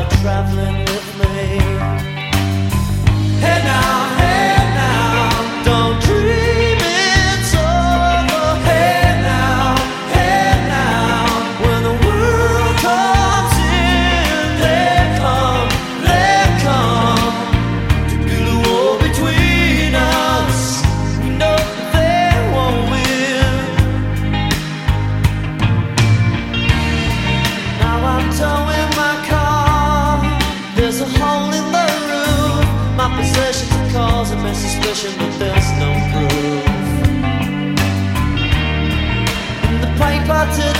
traveling with me. Hey now, don't dream it's over. Hey now, when the world comes in, they come to build a wall between us. No, they won't win. Now I'm towing my car. There's a hole in the roof. My possessions are causing me suspicion, but there's no proof. In the paper today